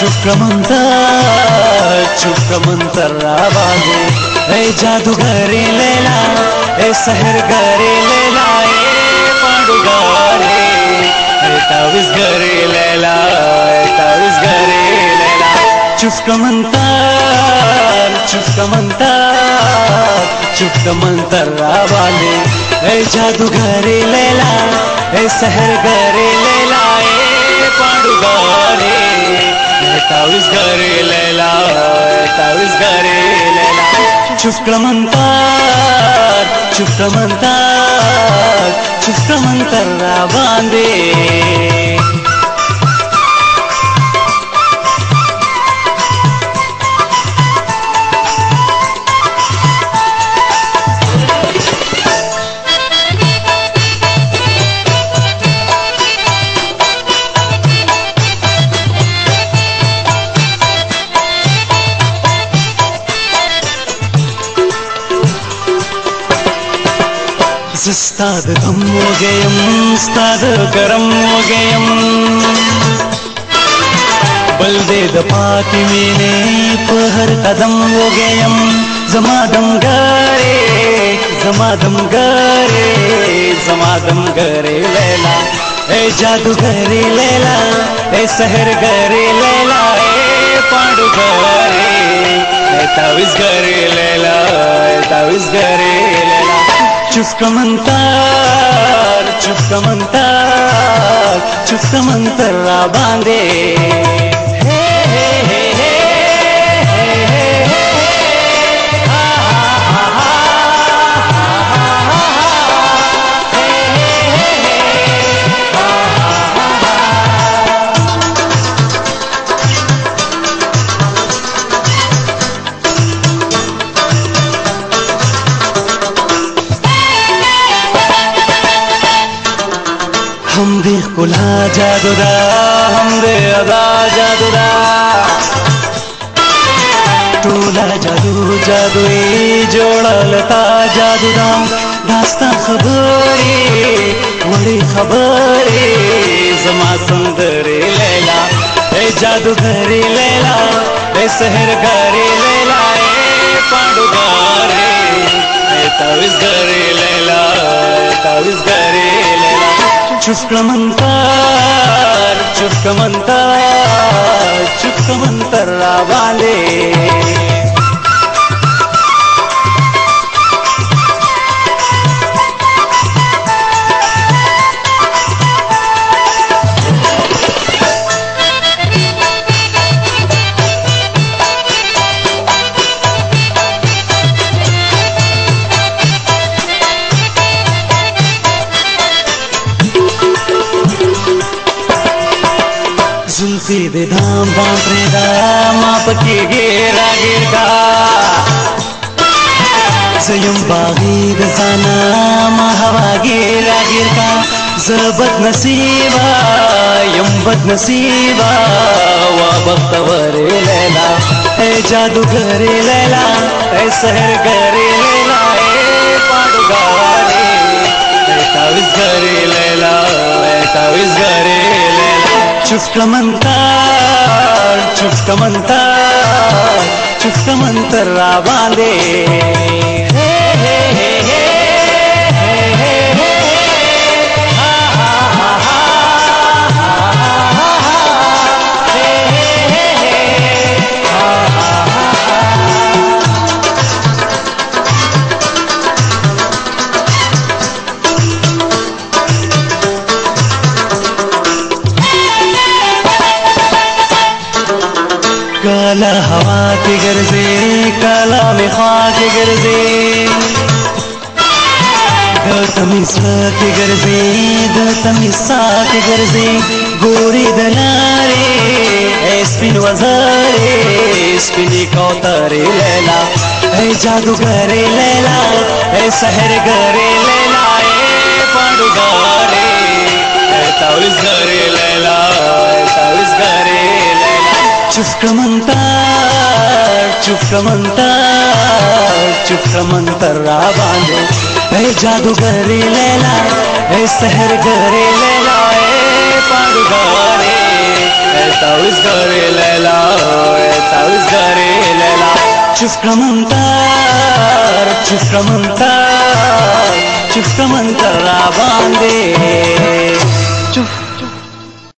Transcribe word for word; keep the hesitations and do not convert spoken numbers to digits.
चुप मंतर चुप मंतर बांधे ए जादूगरी लेला ए सहर गरी लेला ए पांडुगारे ए तावीज गरी लेला ए तावीज गरी लेला चुप मंतर चुप मंतर चुप मंतर बांधे ए जादूगरी लेला ए सहर गरी लेला ए पांडुगारे तावीज गरी लेला तावीज गरी लेला चुप मंतर चुप मंतर चुप मंतर बांधे उस्ताद गम हो गयम उस्ताद गरम हो गयम बलदे दपाती मैंने पहर कदम हो गयम जमादम गरे जमादम गरे जमादम गरे लैला ए जादू गरे लैला ए सहर गरे लैला ए पांडु गरे ए तावीज गरे लैला ए तावीज गरे लैला चुप मंतर चुप मंतर चुप मंतर बांधे हे हे हे हे हे हे हा हा हा हम दे कुल्हा जादूदा हम दे अदा जादूदा टोला जादू जादुई जोड़ा लता जादूदा दास्ता खबरे बड़ी खबरे जमा सुंदरी लैला ए जादूगरी लैला ए सहर गरी लैला ए पांडुगारे ए तावीज गरी लैला ए तावीज गरी लैला चुप मंतर चुप मंतर चुप मंतर बांधे जुल्फी दे धाम धाम प्रेदा माप के गेरा गिरगा जयम बागी दजाना महवा गेरा गिरगा जबत नसीबा यम बद नसीबा वा बख्तवरे लैला ए जादूगरी लैला ए सहर गरी लैला ए पांडुगारे ए तावीज गरी लैला ए तावीज गरी लैला चुप मंतर चुप मंतर चुप मंतर बांधे हे हे हे हे हे हे हे हा हा हा हे हे हे हा हा काला हवा की गर्जे काला में खाक गर्जे दतमिसा की गर्जे दतमिसा की गर्जे गोरी दलारे एस्पिन वजारे एस्पिनी कौतारे लैला ए जादूगरी लैला ए सहर गरी लैला ए पांडुगारे ए तावीज गरी लैला ए तावीज गरी चुप मंतर चुप मंतर चुप मंतर बांधे ए जादूगरी लैला ए सहर गरी लैला ए पांडुगारे ताउस गरे लैला ताउस गरे लैला चुफ्रमंतर चुफ्रमंतर चुफ्रमंतर राबांदे चुफ